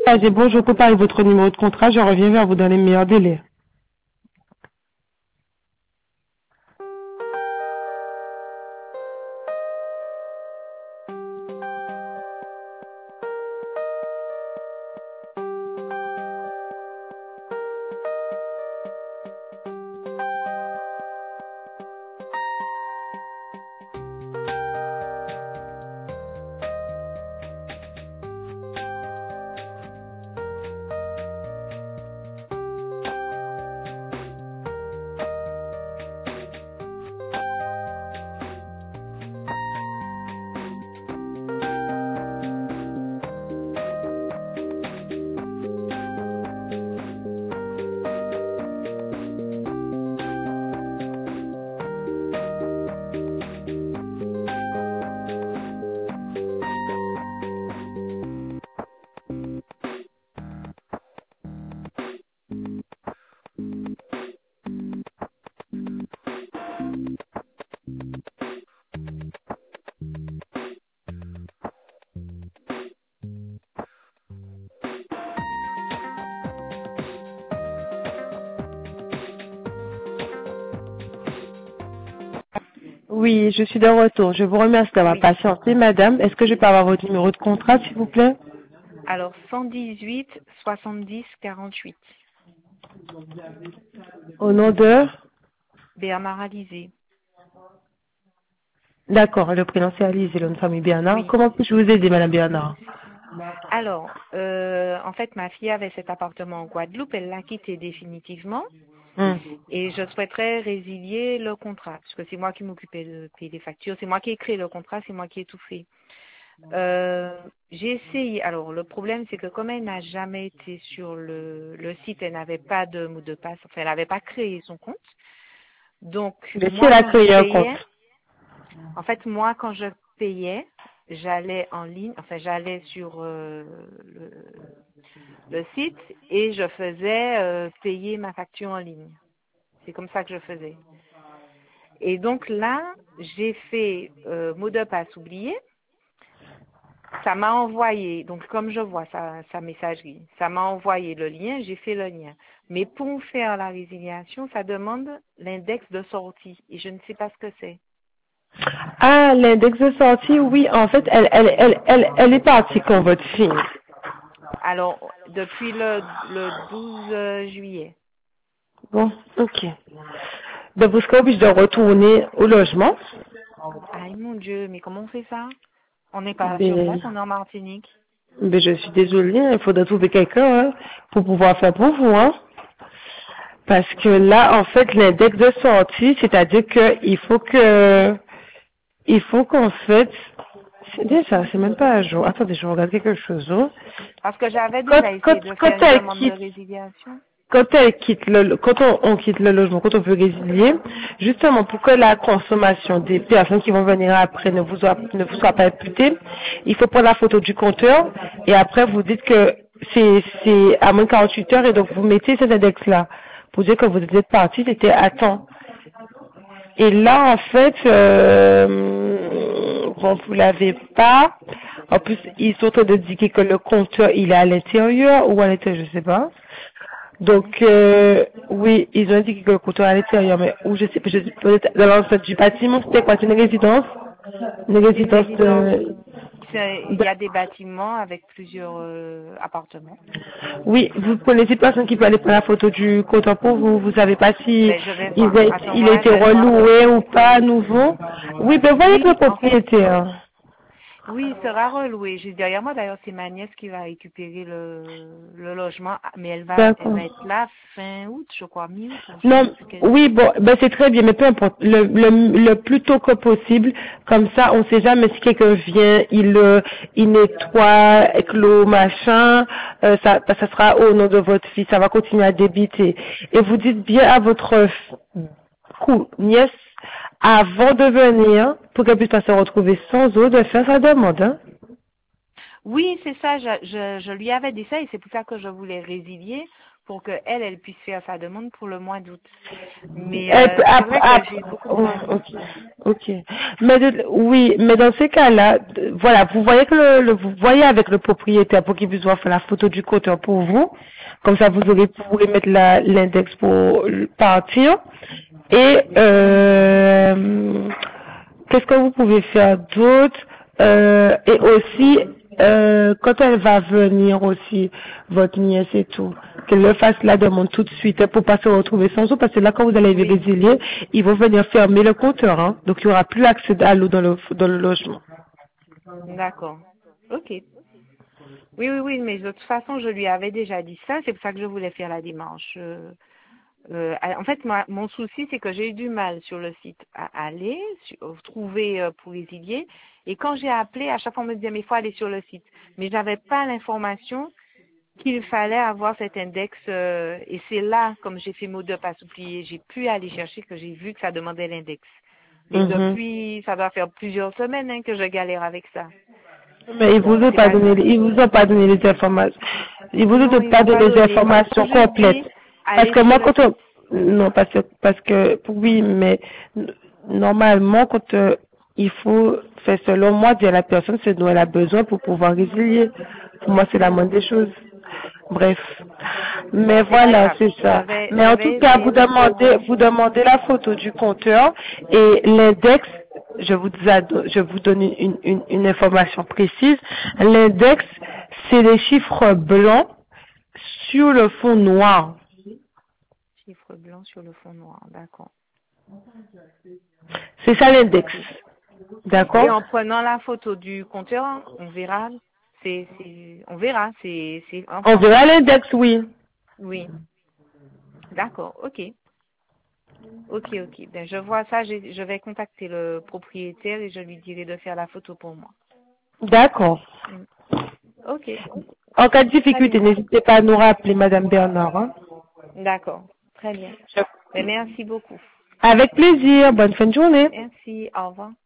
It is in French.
J'ai bonjour, préparez votre numéro de contrat, je reviens vers vous dans les meilleurs délais. Oui, je suis de retour. Je vous remercie d'avoir Oui. patienté, madame. Est-ce que je peux avoir votre numéro de contrat, s'il vous plaît? Alors, 118 70 48. Au nom de... Bernard Alizé. D'accord, le prénom c'est Alice et le nom de famille Bernard. Oui. Comment puis-je vous aider, madame Bernard? Alors, en fait, ma fille avait cet appartement en Guadeloupe. Elle l'a quitté définitivement. Hmm. Et je souhaiterais résilier le contrat. Parce que c'est moi qui m'occupais de payer les factures. C'est moi qui ai créé le contrat. C'est moi qui ai tout fait. J'ai essayé. Alors, le problème, c'est que comme elle n'a jamais été sur le site, elle n'avait pas de mot de passe. Enfin, elle n'avait pas créé son compte. Donc, Mais si moi, elle a quand je créé un compte. payais, en fait, moi, quand je payais, j'allais en ligne, enfin, j'allais sur le site et je faisais payer ma facture en ligne. C'est comme ça que je faisais. Et donc là, j'ai fait mot de passe oublié. Ça m'a envoyé, donc comme je vois sa messagerie, ça m'a envoyé le lien, j'ai fait le lien. Mais pour faire la résiliation, ça demande l'index de sortie et je ne sais pas ce que c'est. Ah, l'index de sortie, oui, en fait, elle est partie quand votre fille. Alors, depuis le 12 juillet. Bon, ok. Donc, vous serez obligé de retourner au logement. Aïe mon Dieu, mais comment on fait ça? On n'est pas sur place, Mais, on est en Martinique. mais je suis désolée, il faudra trouver quelqu'un hein, pour pouvoir faire pour vous. Hein. Parce que là, en fait, l'index de sortie, c'est-à-dire il faut qu'en fait, c'est bien ça, c'est même pas à jour. Attendez, je regarde quelque chose. Hein. Parce que j'avais Quand, déjà quand, essayé de quand faire une elle demande de quitte résiliation. quand on quitte le logement, quand on veut résilier, justement pour que la consommation des personnes qui vont venir après ne vous soit pas imputée, il faut prendre la photo du compteur et après vous dites que c'est à moins de 48 heures et donc vous mettez cet index-là pour dire que vous êtes parti, c'était à temps. Et là, en fait, bon, vous l'avez pas. En plus, ils sont en train d'indiquer que le compteur, il est à l'intérieur ou à l'intérieur, je sais pas. À Donc, l'intérieur. oui, ils ont dit que le comptoir à l'intérieur, mais où je sais pas, peut-être dans l'enceinte du bâtiment, c'était quoi? C'est une résidence? Une C'est une résidence résidence. Il y de- a des bâtiments avec plusieurs appartements. Oui, vous connaissez personne qui peut aller prendre la photo du comptoir pour vous, vous savez pas si Ben, je vais voir. À ce il a moment-là, je été vais voir avec reloué le ou pas à propriétaire. nouveau. Oui, ben voyez avec le Oui, en fait, propriétaire. oui, il sera reloué. J'ai derrière moi, d'ailleurs, c'est ma nièce qui va récupérer le logement, mais elle D'accord. va être là fin août, je crois, mi-août, ou je Non, sais plus quel jour. oui, bon, ben c'est très bien, mais peu importe, le plus tôt que possible, comme ça, on ne sait jamais si quelqu'un vient, il nettoie avec l'eau, machin, ça sera au nom de votre fille, ça va continuer à débiter. Et vous dites bien à votre nièce, avant de venir, pour qu'elle puisse pas se retrouver sans eau, de faire sa demande, hein. Oui, c'est ça, je lui avais dit ça et c'est pour ça que je voulais résilier pour que elle puisse faire sa demande pour le mois d'août. Mais C'est vrai que j'ai beaucoup de mal. Ok. Oui, mais dans ces cas-là, voilà, vous voyez que vous voyez avec le propriétaire pour qu'il puisse voir faire la photo du compteur pour vous. Comme ça, vous pourrez mettre l'index pour partir. Et qu'est-ce que vous pouvez faire d'autre? Et aussi, quand elle va venir aussi, votre nièce et tout, qu'elle le fasse la demande tout de suite hein, pour pas se retrouver sans eau, parce que là, quand vous allez résilier, ils vont venir fermer le compteur, hein, donc il n'y aura plus accès à l'eau dans le logement. D'accord. Ok. Oui, mais de toute façon, je lui avais déjà dit ça, c'est pour ça que je voulais faire la démarche. En fait, mon souci, c'est que j'ai eu du mal sur le site à aller, trouver pour résilier. Et quand j'ai appelé, à chaque fois, on me disait, mais il faut aller sur le site. Mais j'avais pas l'information qu'il fallait avoir cet index. Et c'est là, comme j'ai fait mot de passe oublié, j'ai pu aller chercher que j'ai vu que ça demandait l'index. Mais depuis, ça doit faire plusieurs semaines hein, que je galère avec ça. Mais ils vous ont pas donné les informations. Ils vous ont pas donné les informations complètes. Parce que moi, parce que oui, mais normalement, quand il faut faire selon moi dire à la personne ce dont elle a besoin pour pouvoir résilier. Pour moi, c'est la moindre des choses. Bref. Mais voilà, c'est ça. Mais en tout cas, vous demandez la photo du compteur et l'index. Je vous donne une information précise. L'index, c'est les chiffres blancs sur le fond noir. Chiffres blancs sur le fond noir, d'accord. C'est ça l'index. D'accord? Et en prenant la photo du compteur, on verra. On verra. On verra l'index, oui. Oui. D'accord, ok. Ben, je vois ça, je vais contacter le propriétaire et je lui dirai de faire la photo pour moi. D'accord. Ok. En cas de difficulté, n'hésitez pas à nous rappeler, Madame Bernard. Hein. D'accord, très bien. Ben, merci beaucoup. Avec plaisir. Bonne fin de journée. Merci, au revoir.